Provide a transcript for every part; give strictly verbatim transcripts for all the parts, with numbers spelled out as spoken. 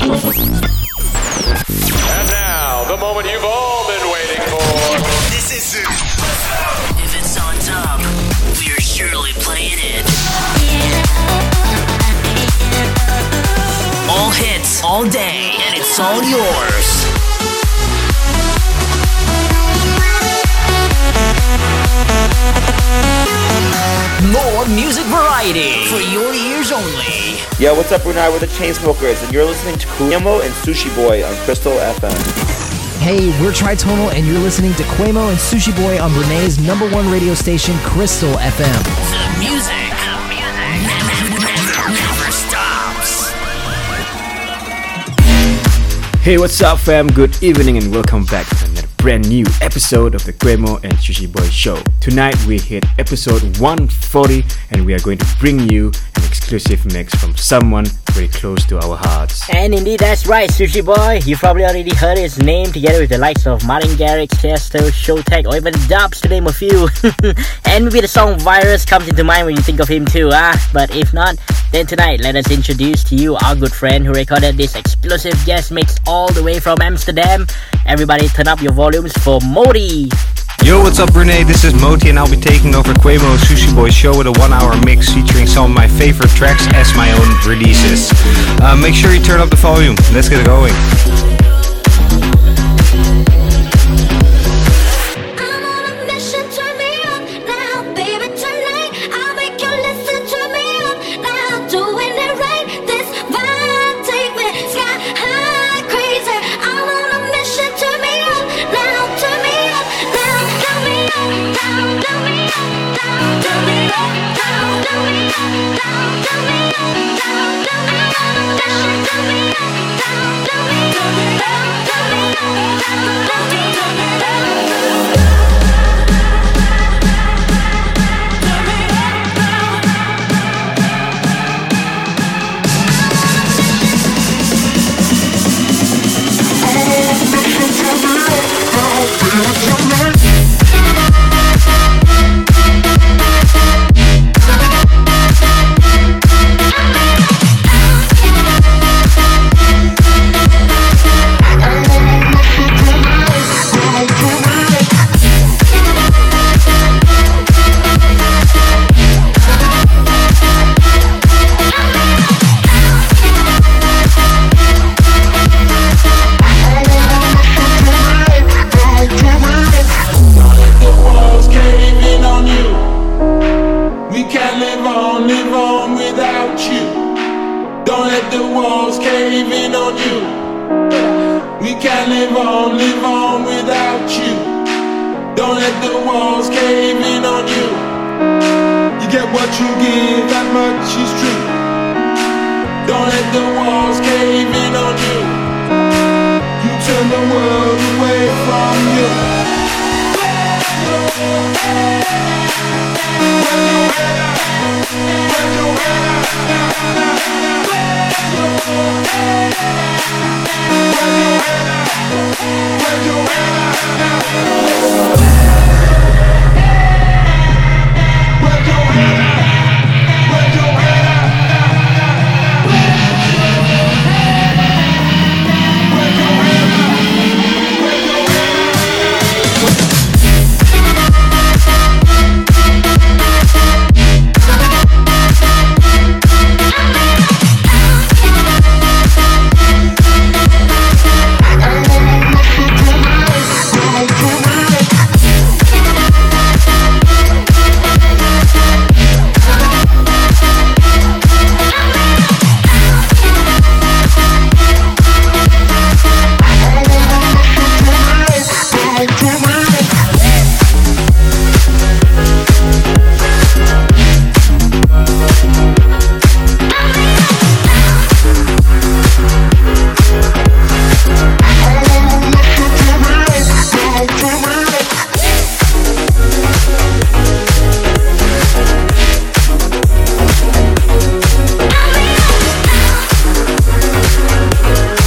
And now, the moment you've all been waiting for. This is it. If it's on top, we're surely playing it. All hits, all day, and it's all yours. More music variety for your ears only. Yo, what's up, Brunei? We're the Chainsmokers, and you're listening to Quemo and Sushi Boy on Crystal F M. Hey, we're Tritonal, and you're listening to Quemo and Sushi Boy on Renee's number one radio station, Crystal F M. The music, the music never, never stops. Hey, what's up, fam? Good evening, and welcome back to another brand new episode of the Quemo and Sushi Boy Show. Tonight we hit episode one forty, and we are going to bring you an exclusive mix from someone very close to our hearts. And indeed, that's right, Sushi Boy. You probably already heard his name together with the likes of Martin Garrix, Tiesto, Showtek, or even Dubs, to name a few. And maybe the song Virus comes into mind when you think of him too, ah. But if not, then tonight let us introduce to you our good friend who recorded this exclusive guest mix all the way from Amsterdam. Everybody turn up your volumes for Moti. Yo, what's up, Renee? This is Moti, and I'll be taking over Quemo Sushi Boy show with a one-hour mix featuring some of my favorite tracks as my own releases. Uh, make sure you turn up the volume. Let's get it going.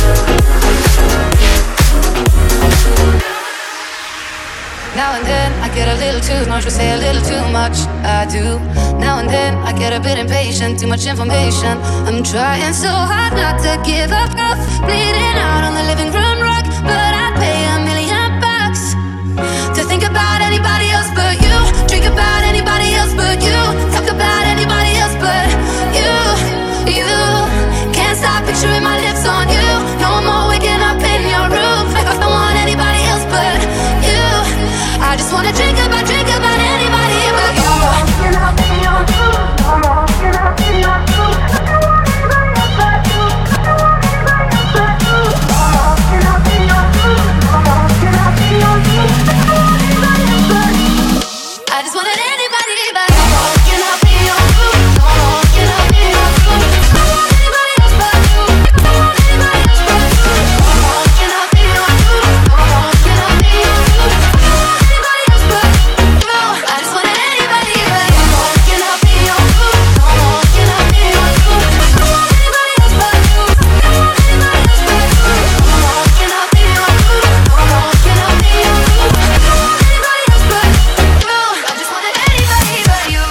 Now and then I get a little too much, we say a little too much. I do. Now and then I get a bit impatient, too much information. I'm trying so hard not to give up, bleeding out on the living room rug, but I'd pay a million bucks to think about anybody else but you, drink about anybody else but you, talk about anybody else but you. You can't stop picturing my lips on you. No more waking up in your room. I don't want anybody else but you. I just wanna drink about, drink about anybody but you. You're not in your room. No more. You're not in your room. I don't want anybody else but you. I don't want anybody else but you. No more. You're not in your room. No more. You're not in your room. I don't want anybody else but you. I just wanted anybody but you. No more. You're not in your room. No more. You're not in your room. I don't want anybody else but you. I don't want anybody else but you. No more. You're not in your room. No more. You're not in your room. I don't want anybody else but you. I just wanted anybody but you. No more. You're not in your room. No more. You're not in your room. I don't want anybody else but you. I don't want anybody else but you. No more. You're not in your room. No more. You're not in your room. I don't want anybody else but you. I just wanted anybody but you.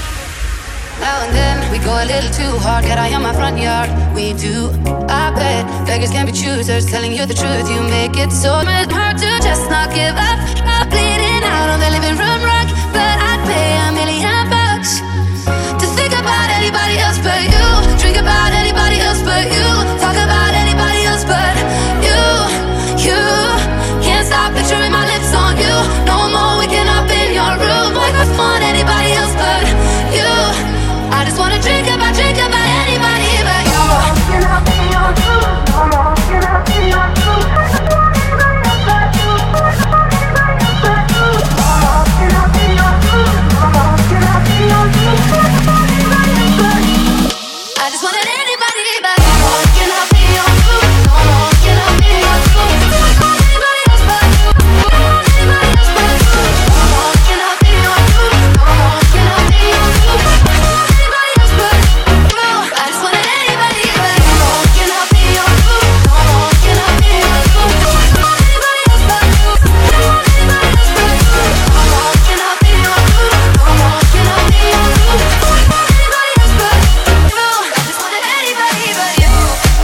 Now and then we go a little too hard, get out in my front yard. We do. I bet beggars can be choosers, telling you the truth. You make it so hard to just not give up. I'm bleeding out on the living room rug, but I'd pay a million bucks to think about anybody else but you, drink about anybody else but you, talk about anybody else but you. You can't stop picturing my lips on you. No more waking up in your room. Like I want anybody else but you. I just wanna drink about, drink about anybody but you. You're not in your room. No more. You're not in your room. I don't want anybody else but you. I don't want anybody else but you. No more. You're not in your room. No more. You're not in your room. I don't want anybody else but you. I just wanted anybody but you. No more. You're not in your room. No more. You're not in your room. I don't want anybody else but you. I don't want anybody else but you. No more. You're not in your room. No more. You're not in your room. I don't want anybody else but you. I just wanted anybody but you. No more. You're not in your room. No more. You're not in your room. I don't want anybody else but you. I don't want anybody else but you. No more. You're not in your room. No more. You're not in your room. I don't want anybody else but you. I just wanted anybody but you.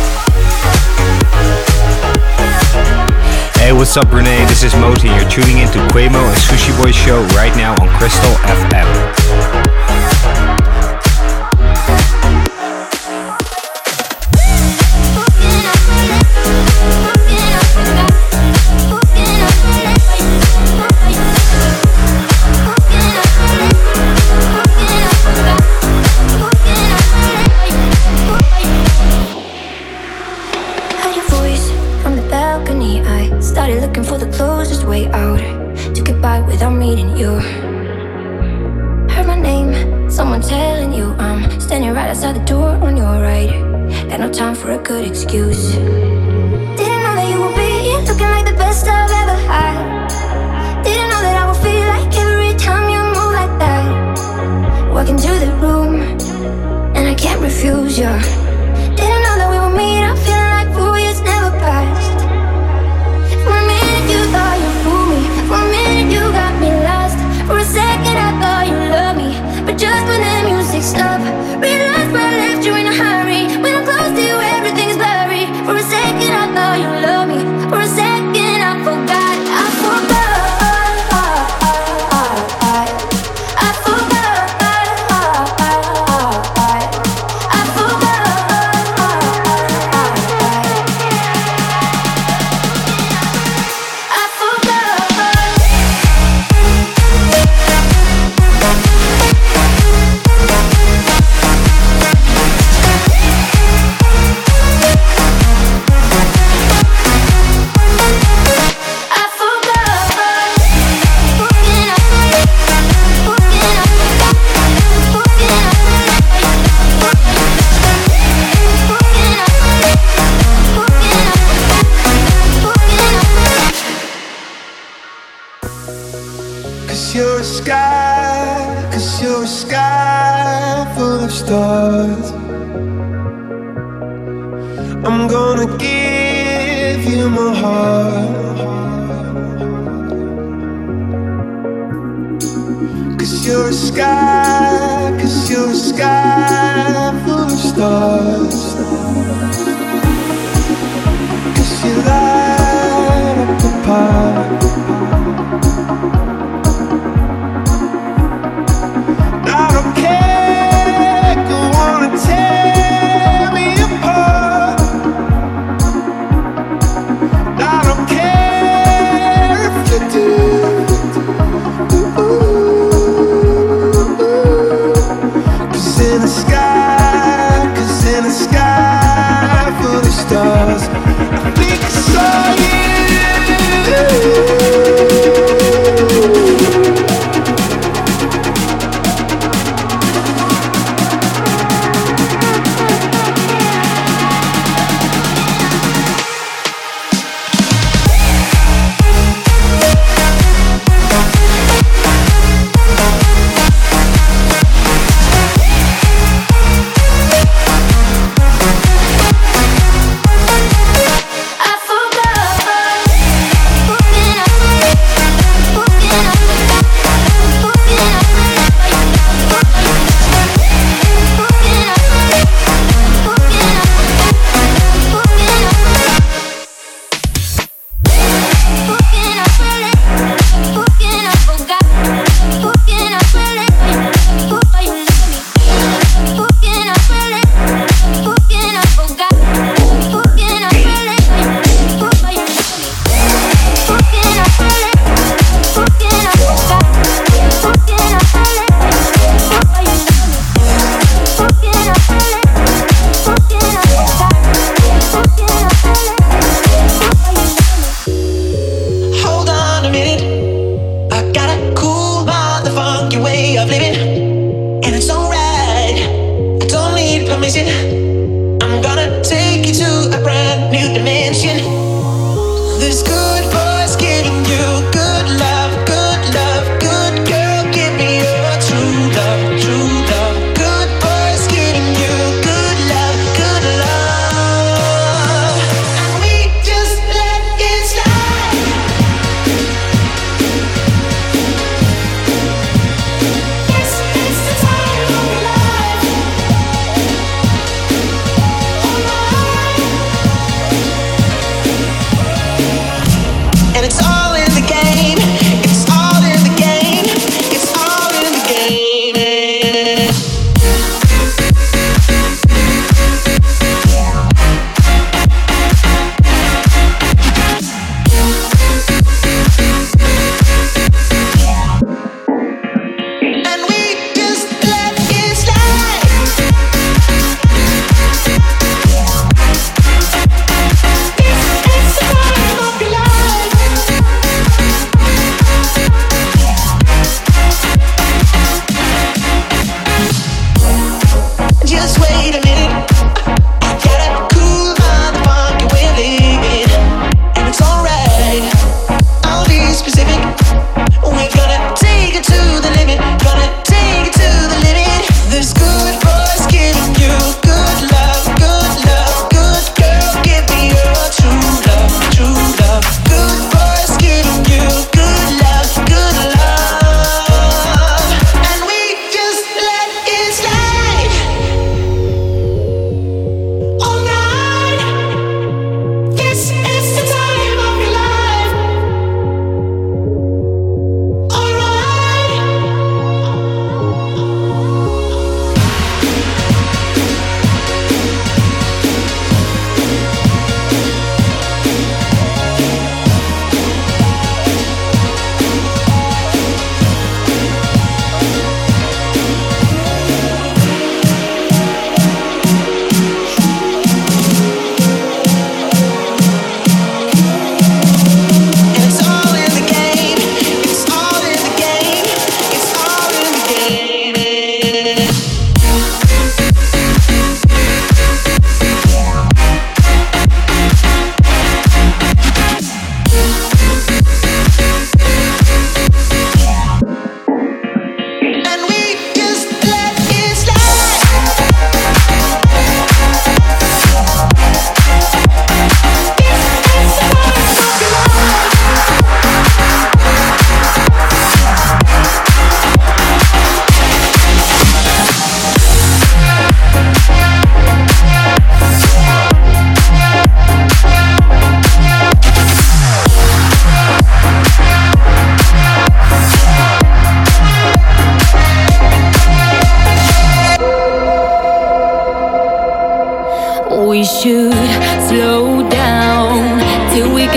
Hey, what's up, Renee? This is Moti. You're tuning into Quemo and Sushi Boy Show right now on Crystal F M. Heard your voice from the balcony. I started looking for the closest way out to get by without meeting you. Heard my name, someone telling you I'm standing right outside the door on your right. Got no time for a good excuse. Didn't know that you would be here looking like the best I've ever had. Didn't know that I would feel like every time you move like that. Walk into the room and I can't refuse you. Didn't know that we would meet up feeling like four years never passed. For a minute you thought you fooled me. For a minute you got me lost. For a second I thought you loved me, but just when the music stopped, realized I left you in a hurry. When I'm close to you everything's blurry. For a second I thought you loved me. For a second I forgot. I forgot. I forgot. I you're a sky, cause you're a sky full of stars. I'm gonna give you my heart. Cause you're a sky, cause you're a sky full of stars. Cause you light up the path. I don't care, go on and tear me apart. I don't care if you do. Cause in the sky, cause in the sky full of stars, I think I saw you.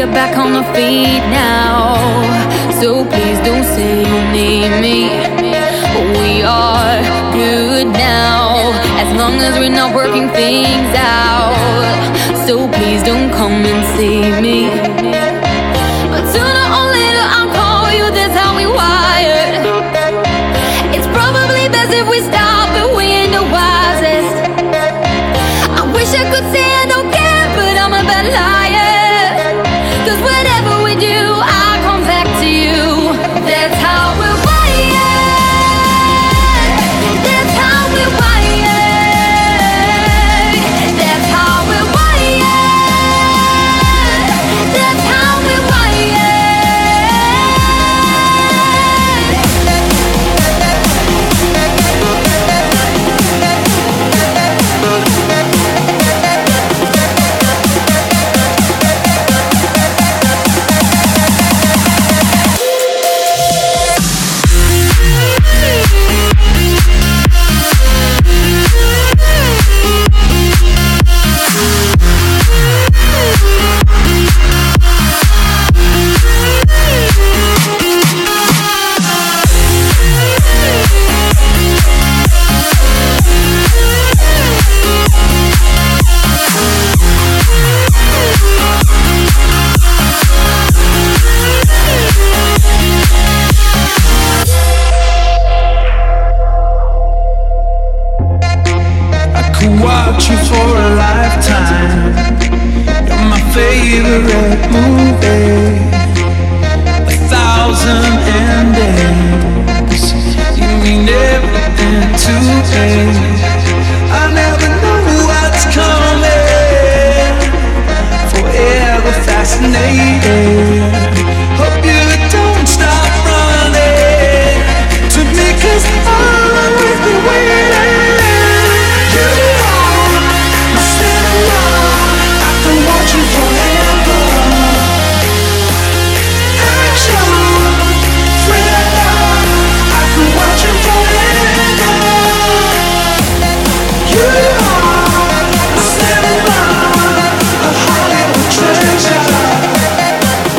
get back on the feet now. So please don't say you need me. We are good now, as long as we're not working things out. So please don't come and see me. But sooner or later I'll call you, that's how we wired. It's probably best if we stop, but we ain't the wisest. I wish I could say I don't care, but I'm a bad liar. Cause whatever we do, I'll come back to you. That's how we're wired. That's how we're wired. That's how we're wired. That's how we're watch you for a lifetime. You're my favorite movie. A thousand endings. You mean everything to me. I never know what's coming. Forever fascinated. Hope you don't stop running to me, cause I'll always be waiting. Treasure.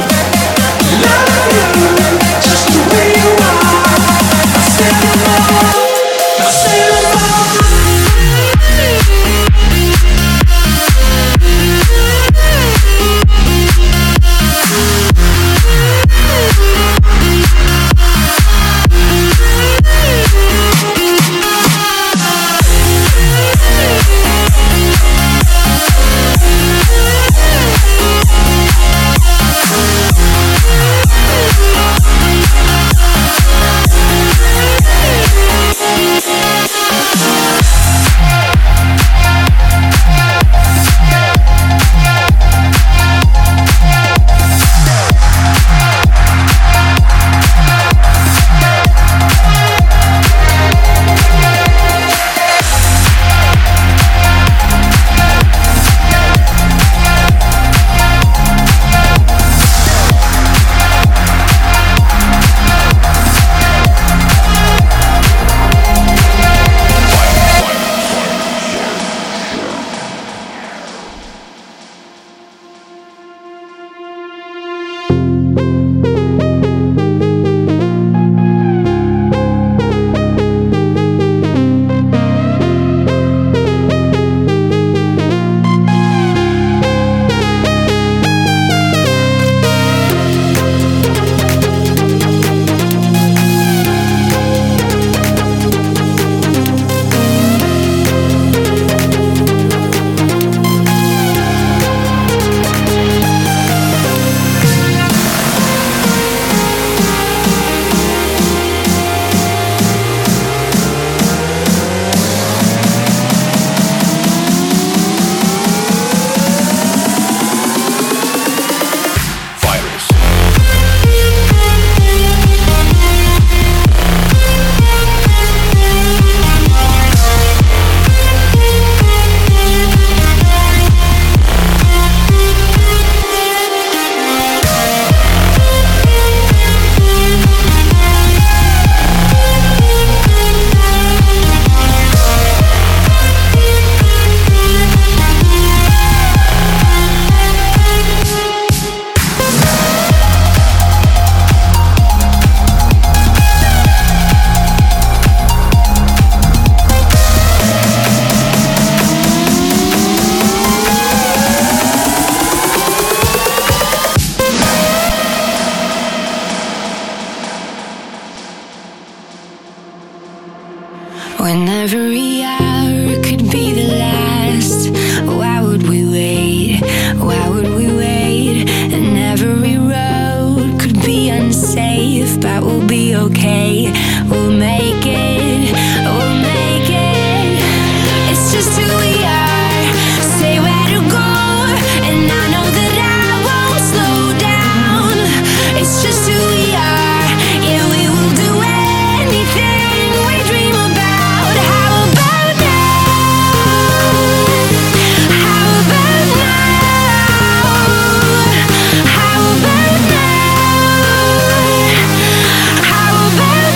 every hour could be the last. Why would we wait? Why would we wait? And every road could be unsafe, but we'll be okay. We'll make it. We'll make it. It's just who we are. Say where to go, and I know that I won't slow down. It's just who we are. Yeah, we will do anything we dream about. How about now? How about now? How about now? How about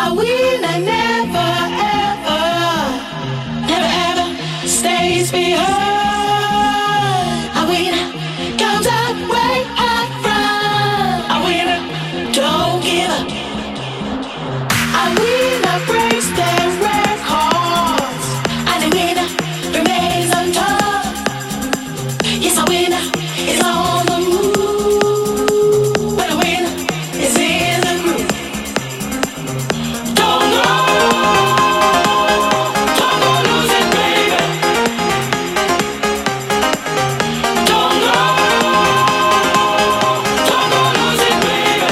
A winner never ever, never ever stays behind. A winner comes up way up front. A winner don't give up. A winner breaks their records, and a winner remains on top. Yes, a winner is on the move, but a winner is in the groove. Don't go, don't go losing, baby. Don't go, don't go losing, baby.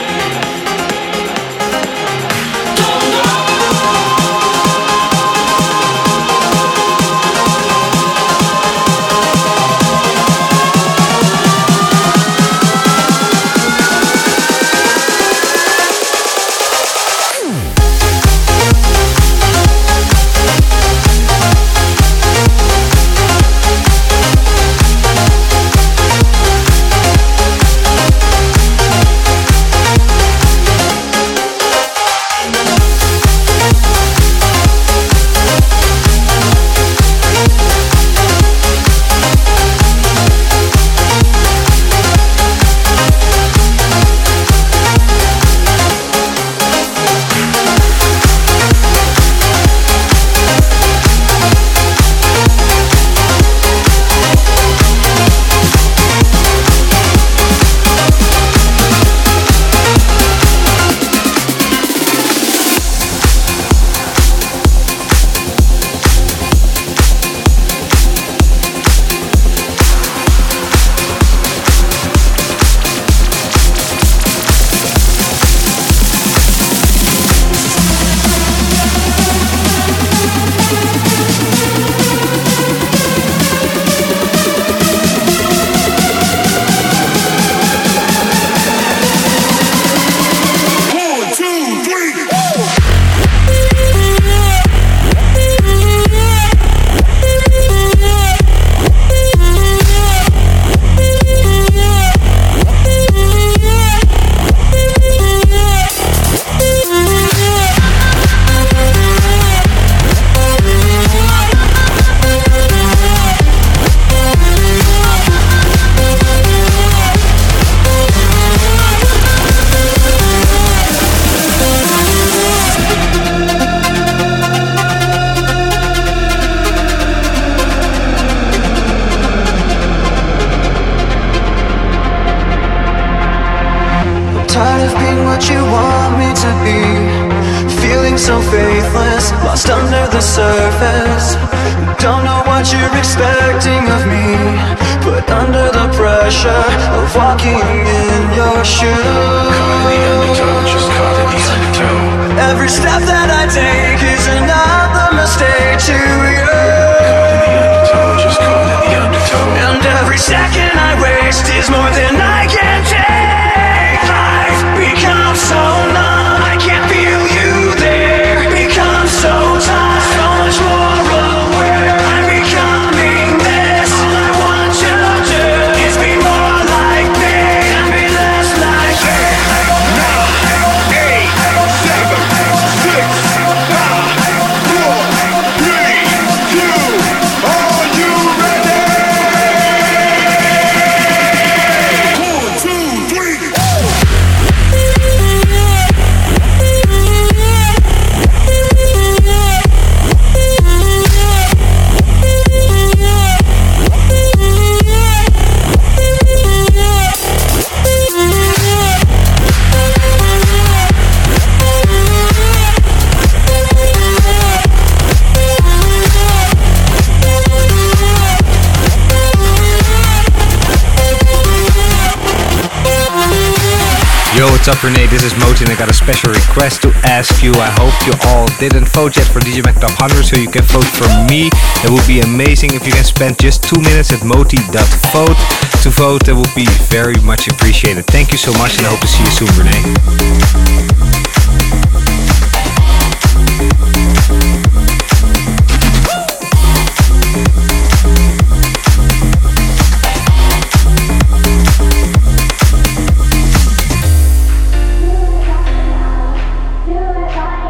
Don't go. Tired of being what you want me to be, feeling so faithless, lost under the surface. Don't know what you're expecting of me, but under the pressure of walking in your shoes, caught in the undertow, just caught in the undertow. Every step that I take is another mistake to you. Caught in the undertow, just caught in the undertow. And every second I waste is more than I can take. Life becomes so numb, I can't feel you there. Becomes so tight, so much more aware. I'm becoming this. All I want you to do is be more like me and be less like me. Nine, eight, seven, six, five, four, three, two. Are you ready? One, two, three. Yo, what's up, Renee? This is Moti and I got a special request to ask you. I hope you all didn't vote yet for D J Mag Top one hundred, so you can vote for me. It would be amazing if you can spend just two minutes at moti dot vote to vote. That would be very much appreciated. Thank you so much and I hope to see you soon, Renee. Do it right.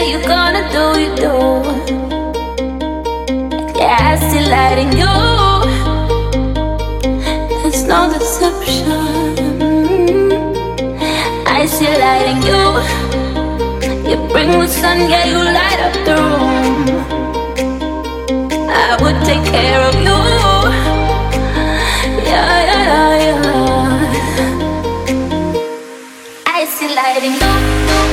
say you're gonna do, you do. Yeah, I still lighting you. There's no deception. I still lighting you. You bring the sun, yeah, you light up the room. I would take care of you. Yeah, yeah, yeah. I still lighting you.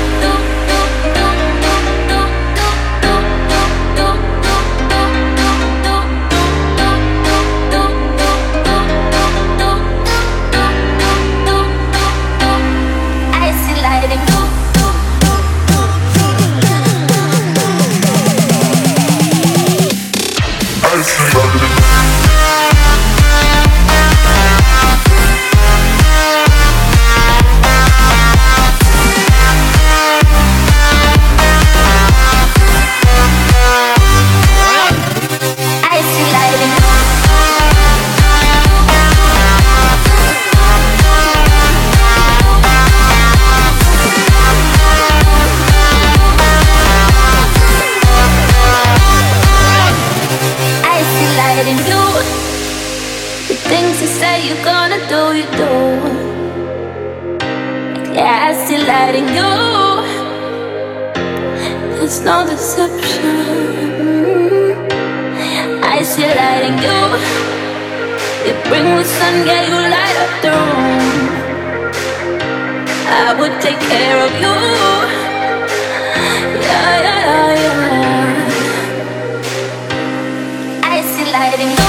There's no deception. I see lighting you. You bring the sun, yeah, you light up the room. I would take care of you. Yeah, yeah, yeah. I see lighting you.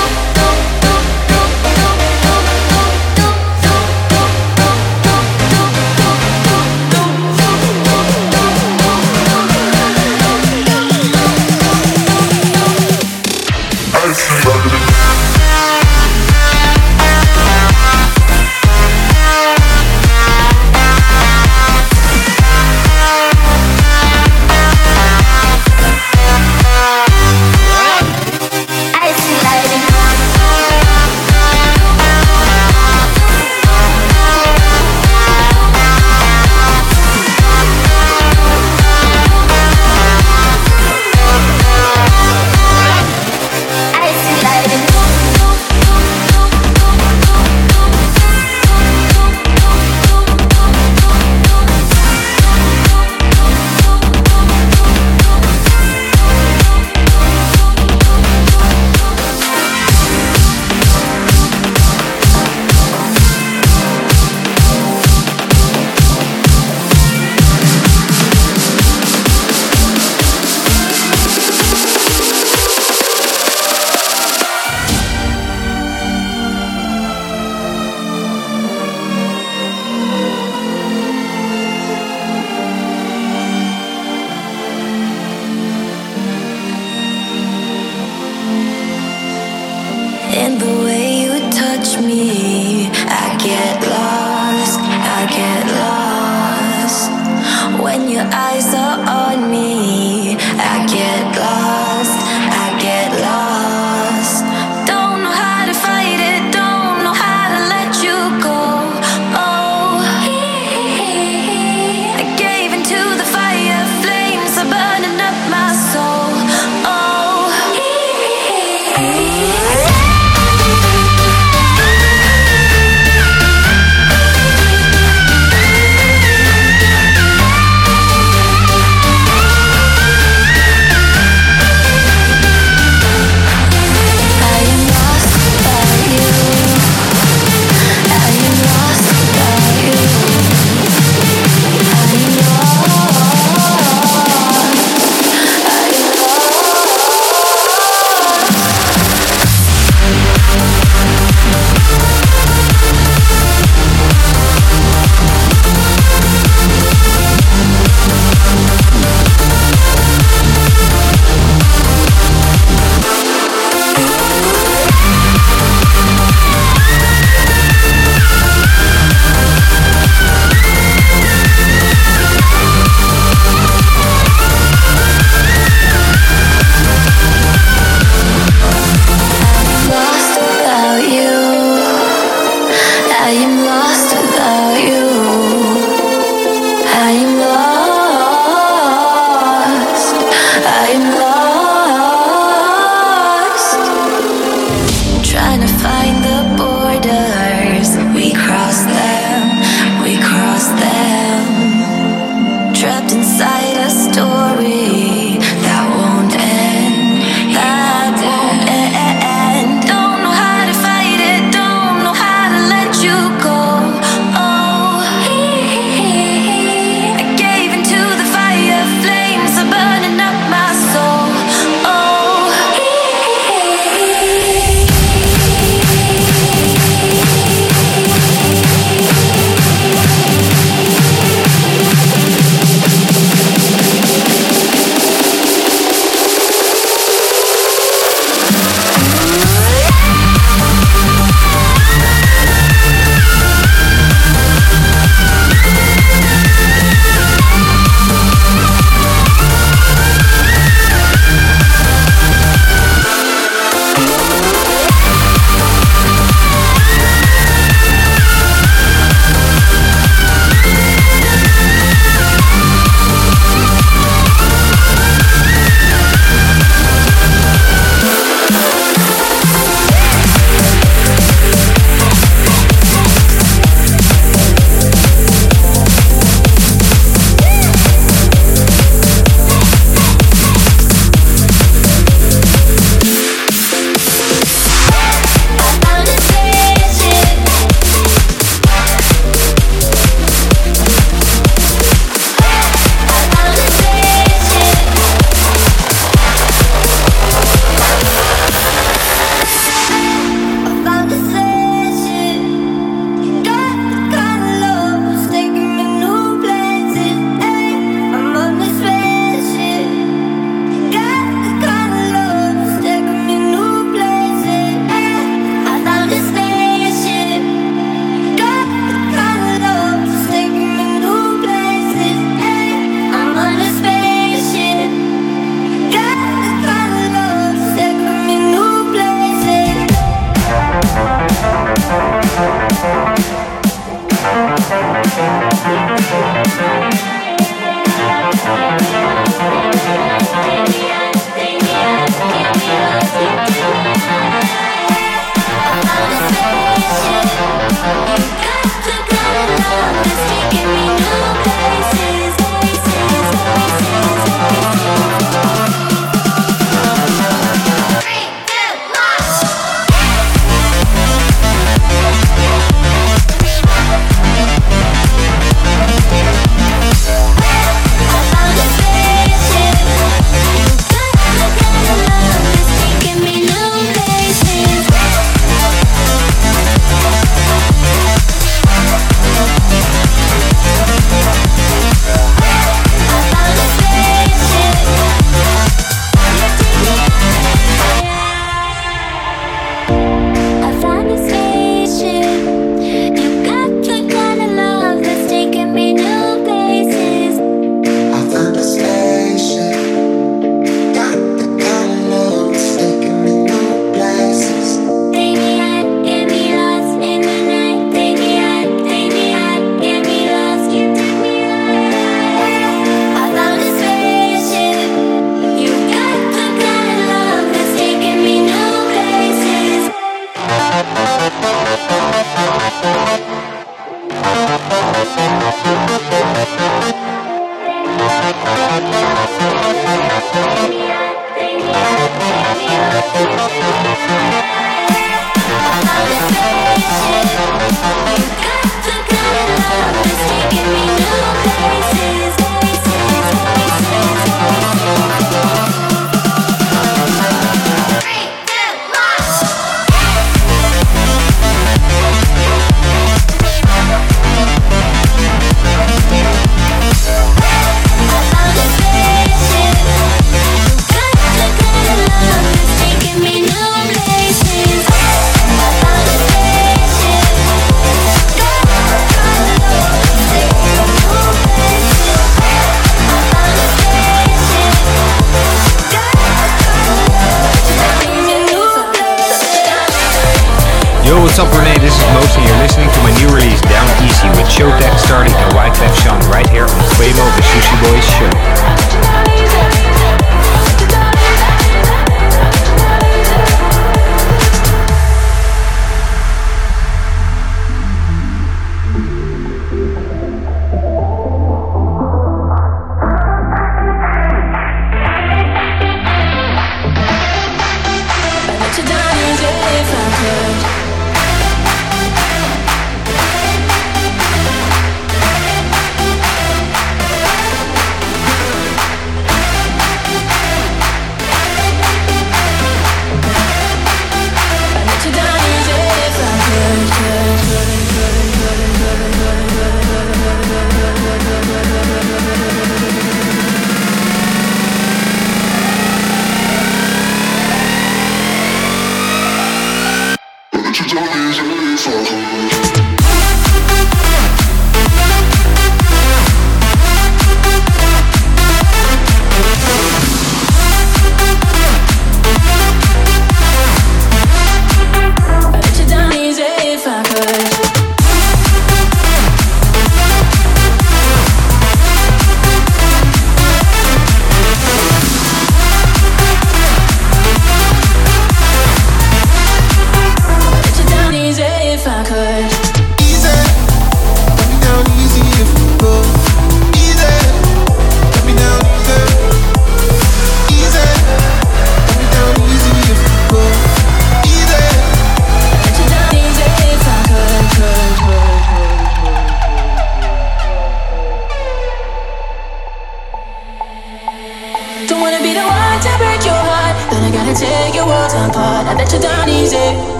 What's up, Renee? This is Mos, and you're listening to my new release, Down Easy, with Showtek, Starting, and Wyclef Jean, right here on Quemo, the Sushi Boys Show.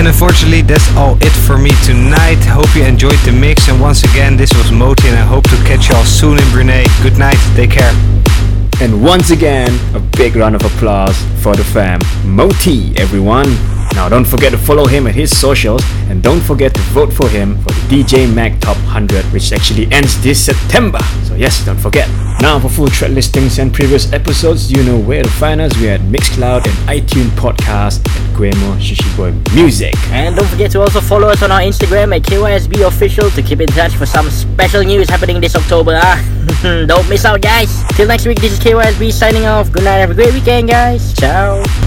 And unfortunately, that's all it for me tonight. Hope you enjoyed the mix. And once again, this was Moti, and I hope to catch y'all soon in Brunei. Good night. Take care. And once again, a big round of applause for the fam, Moti, everyone. Now don't forget to follow him at his socials, and don't forget to vote for him for the D J Mag Top one hundred, which actually ends this September. So yes, don't forget. Now for full track listings and previous episodes, you know where to find us. We're at Mixcloud and iTunes Podcast at Quemo Sushi Boy Music. And don't forget to also follow us on our Instagram at K Y S B Official to keep in touch for some special news happening this October. Ah. Don't miss out, guys. Till next week, this is K Y S B signing off. Good night, have a great weekend, guys. Ciao.